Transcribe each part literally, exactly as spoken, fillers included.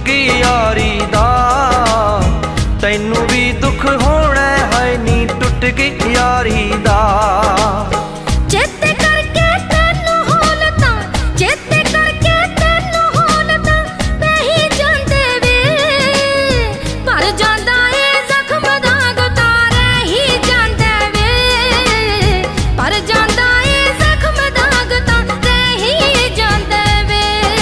गई यारी दा। तैनू भी दुख होना है नी टुट गई यारी दा। चेते करके तैनू होल तां, चेते करके तैनू होल तां वही जांदे वे, पर जांदा ए जख्म दाग तारे ही जांदे वे, पर जांदा ए जख्म दाग तारे ही जांदे वे।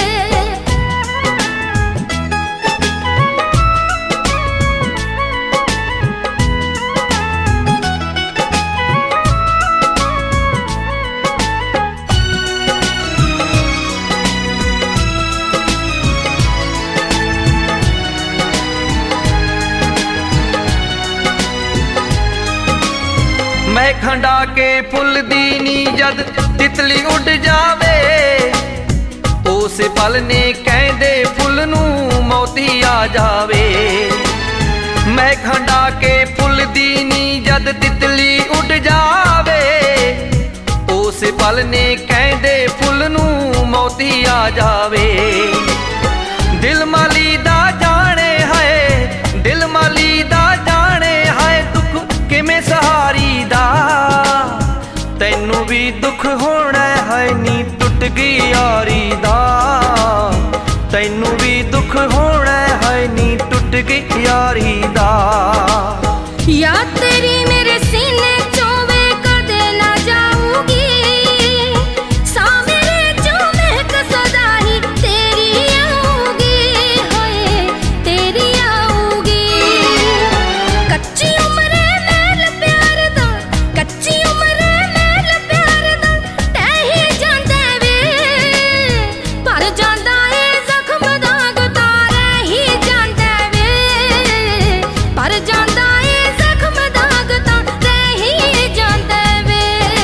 मैं खंडा के फुल दी नी जद तितली उड़ जावे, उस पल ने कहंदे फुल नू मोती आ जावे। मैं खंडा के फुल दी नी जद तितली उड़ जावे, उस पल ने कहंदे फुल नू मोती आ जावे। दिल माली दा जाने है, दिल माली दा जाने है दुख किमें सहारी दा। तैनू भी दुख होना है नी टुट गई यारी दा। तैनू भी दुख होना है नी टुट गई यारी दा। याद तेरी मेरे सीने चोवे कदे ना जाऊगी, सा मेरे जो महक सदा ही तेरी आऊगी, होए तेरी आऊगी। कच्ची उम्र मेल प्यार दा, कच्ची उम्र मेल प्यार दा तही जांदे वे, पर जांदा ए जख्म दाग तारे ही जांदे वे, पर जांदा ए जख्म दाग तारे ही जांदे वे।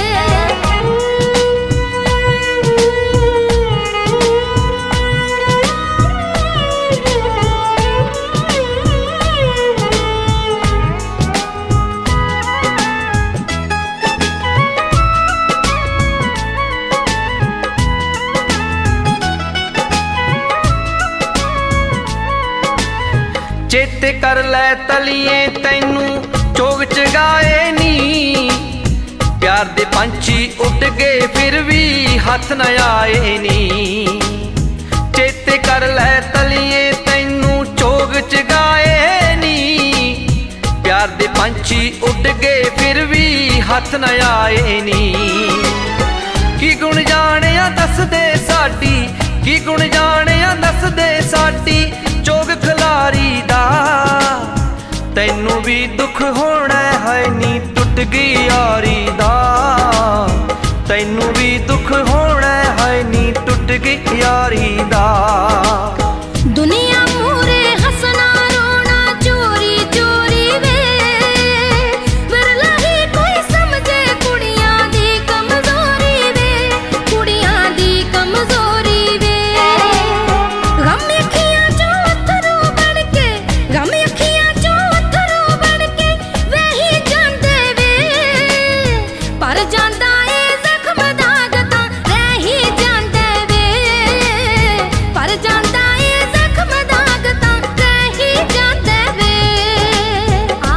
चेते कर लै तलिए तैनू चोग चगाए नी, प्यार दे पंछी उड़ गए फिर भी हथ न आए नी। चेते कर लै तलिए तैनू चोग चगाए नी, प्यार दे पंछी उड़ गए फिर भी हथ न आए नी। की गुण जानिया दस दे साडी, की गुण जानिया दस दे साडी चोग खिलारी दा। तैनू भी दुख होना है नी टुट गई यारी दा। तैनू भी दुख होना है नी टुट गई यारी दा। दुनिया मूरे हसना रोना चोरी चोरी वे, विरला ही कोई समझे कुड़ियां दी कमजोरी वे, कुड़ियां दी कमजोरी वे। गम अखियां चों अथरू बन के, गम अखियां चों अथरू बन के वही जांदे वे, पर जांदा ए जख्म दाग तां रही जांदे वे, पर जांदा ए जख्म दाग तां रही जांदे वे। आ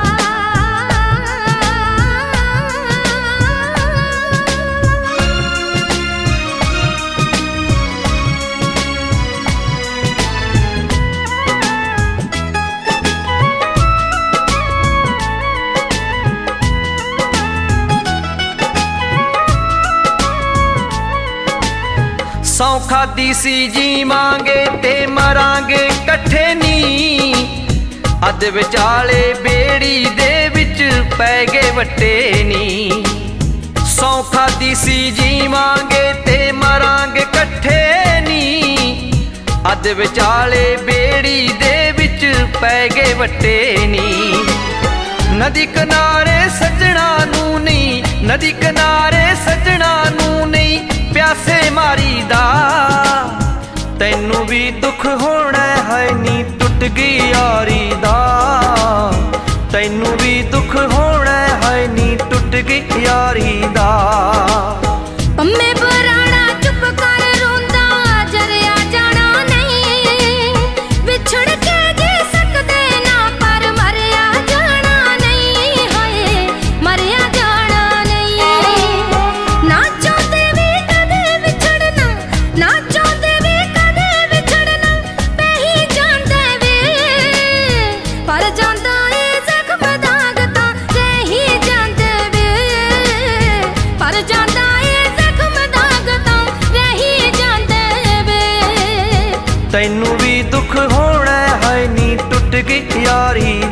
सौ खादी सी जीवांगे ते मरांगे कट्ठे नी, अध विचाले बेड़ी दे विच पै गए वट्टे नी। सौ खादी सी जीवांगे ते मरांगे कट्ठे नी, अध विचाले बेड़ी दे विच पै गए वट्टे नी। नदी किनारे सजना नू नहीं, नदी किनारे सजना नू नहीं प्यासे मारी दा। तैनू भी दुख होना है नी टुट गई यारी दा। तैनू भी दुख होना है नी टुट गई यारी दा। पम्मे बराड़ा चुप कर रोंदा जरिया जाना नहीं, विच ਤੈਨੂੰ ਵੀ ਦੁੱਖ ਹੋਣਾ ਹੈ ਨੀ ਟੁੱਟ ਗਈ ਯਾਰੀ